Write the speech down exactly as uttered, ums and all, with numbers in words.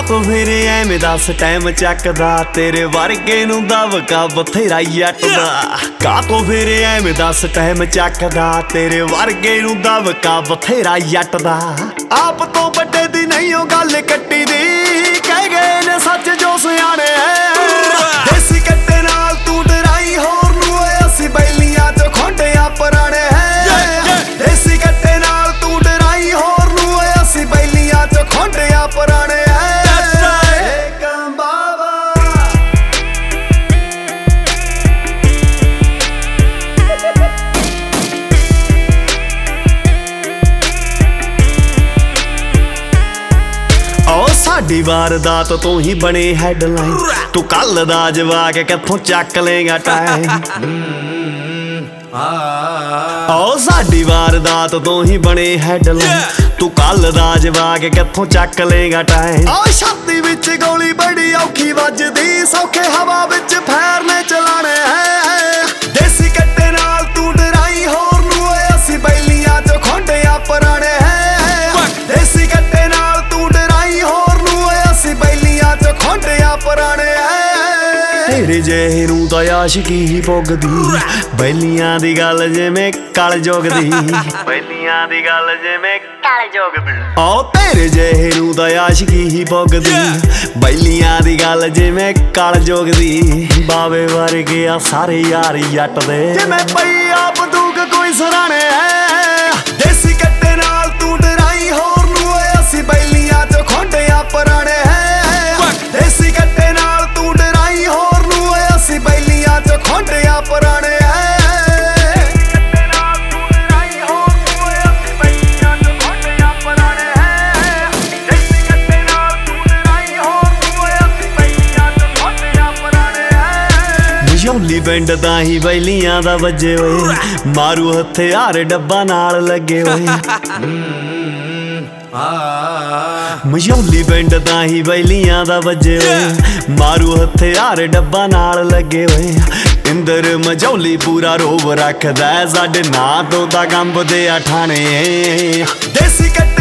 ਤੂੰ ਫਿਰ ਐਵੇਂ ਦੱਸ ਟਾਈਮ ਚੱਕਦਾ ਤੇਰੇ ਵਰਗੇ ਨੂੰ ਦਵਕਾ ਬਥੇਰਾ ਜੱਟ ਦਾ। ਕਾ ਤੂੰ ਫਿਰ ਐਵੇਂ ਦੱਸ ਟਾਈਮ ਚੱਕਦਾ ਤੇਰੇ ਵਰਗੇ ਨੂੰ ਦਵਕਾ ਬਥੇਰਾ ਜੱਟ ਦਾ। ਆਪ ਤੋਂ ਵੱਡੇ ਦੀ ਨਹੀਂ ਉਹ ਗੱਲ ਕੱਟੀ ਦੀ, ਕਹਿ ਗਏ ਨੇ ਸੱਚ ਜੋ ਸਿਆਣੇ ਦੇਸੀ ਕੱਟੇ ਨਾਲ ਤੂੰ ਡਰਾਈ ਹੋਰ ਨੂੰ ਓਏ ਅਸੀਂ ਬੈਲੀਆਂ ਚ ਖੋਂਡਿਆਂ ਪੁਰਾਣੇ ਹੈ। ਦੇਸੀ ਕੱਟੇ ਨਾਲ ਤੂੰ ਡਰਾਈ ਹੋਰ ਨੂੰ ਓਏ ਅਸੀਂ ਬੈਲੀਆਂ ਚ ਖੋਂਡਿਆਂ ਪੁਰਾਣੇ ਹੈ। ਸਾਡੀ ਵਾਰਦਾਤ ਤੋਂ ਹੀ ਬਣੇ ਹੈਡਲਾਈਨ, ਤੂੰ ਕੱਲ ਦਾ ਜਵਾਕ ਕਿੱਥੋਂ ਚੱਕ ਲੇਗਾ ਟਾਈਮ। ਓ ਸਾਡੀ ਵਾਰਦਾਤ ਤੋਂ ਹੀ ਬਣੇ ਹੈਡਲਾਈਨ, ਤੂੰ ਕੱਲ ਦਾ ਜਵਾਕ ਕਿੱਥੋਂ ਚੱਕ ਲੇਗਾ ਟਾਈਮ। ਓ ਛਾਤੀ ਵਿੱਚ ਗੋਲੀ ਬੜੀ ਔਖੀ ਵੱਜਦੀ, ਸੌਖੇ ਹਵਾ ਵਿੱਚ ਫੈਰਨੇ ਚਲਾਣੇ ਹੈ। ਦੇਸੀ ਕੱਟੇ ਨਾਲ ਤੂੰ ਡਰਾਈ ਹੋਰ ਨੂੰ ਓਏ ਅਸੀਂ ਬੈਲੀਆਂ ਚ ਖੋਂਡਿਆਂ ਪੁਰਾਣੇ ਹੈ। ਦੇਸੀ ਕੱਟੇ ਨਾਲ ਤੂੰ ਡਰਾਈ ਹੋਰ ਨੂੰ ਓਏ ਅਸੀਂ ਬੈਲੀਆਂ ਚ ਖੋਂਡਿਆਂ ਪੁਰਾਣੇ ਹੈ। ਤੇਰੇ ਜਿਹੇ ਨੂੰ ਤਾਂ ਆਸ਼ਕੀ ਹੀ ਪੁੱਗਦੀ, ਬੈਲੀਆਂ ਦੀ ਗੱਲ ਜਿਵੇਂ ਕਲ ਜੋਗਦੀ, ਬੈਲੀਆਂ ਦੀ ਗੱਲ ਜਿਵੇਂ ਕਲ ਜੋਗਦੀ। ਓ ਤੇਰੇ ਜਿਹੇ ਨੂੰ ਤਾਂ ਆਸ਼ਕੀ ਹੀ ਪੁੱਗਦੀ, ਬੈਲੀਆਂ ਦੀ ਗੱਲ ਜਿਵੇਂ ਕਲ ਜੋਗਦੀ। ਬਾਵੇ ਵਰਗੇ ਆ ਸਾਰੇ ਯਾਰ ਜੱਟ ਦੇ, ਜਿਵੇਂ ਪਈ ਆ ਬੰਦੂਕ ਕੋਈ ਸਰਾਣੇ ਹੈ। ਦੇਸੀ ਕੱਟੇ ਨਾਲ ਤੂੰ ਡਰਾਈ ਹੋਰ ਨੂੰ ਓਏ ਅਸੀਂ ਬੈਲੀਆਂ ਚ ਖੋਂਡਿਆਂ ਪੁਰਾਣੇ ਹੈ। ਦੇਸੀ ਕੱਟੇ ਨਾਲ ਤੂੰ ਡਰਾਈ ਹੋਰ ਨੂੰ ਓਏ ਅਸੀਂ ਬੈਲੀਆਂ ਚ ਖੋਂਡਿਆਂ ਪੁਰਾਣੇ ਹੈ। ਮਝੌਲੀ ਪਿੰਡ ਤਾਂ ਹੀ ਬੈਲੀਆਂ ਦਾ ਵੱਜੇ ਹੋਏ, ਮਾਰੂ ਹਥਿਆਰ ਡੱਬਾ ਨਾਲ ਲੱਗੇ ਹੋਏ। ਮਝੌਲੀ ਪਿੰਡ ਤਾਂ ਹੀ ਬੈਲੀਆਂ ਦਾ ਵੱਜੇ ਹੋਏ, ਮਾਰੂ ਹਥਿਆਰ ਡੱਬਾ ਨਾਲ ਲੱਗੇ ਹੋਏ। ਇੰਦਰ ਮਝੌਲੀ ਪੂਰਾ ਰੋਬ ਰੱਖਦਾ ਸਾਡੇ ਨਾਂ ਤੋਂ ਤਾਂ ਕੰਬਦੇ ਆ ਠਾਣੇ। ਦੇਸੀ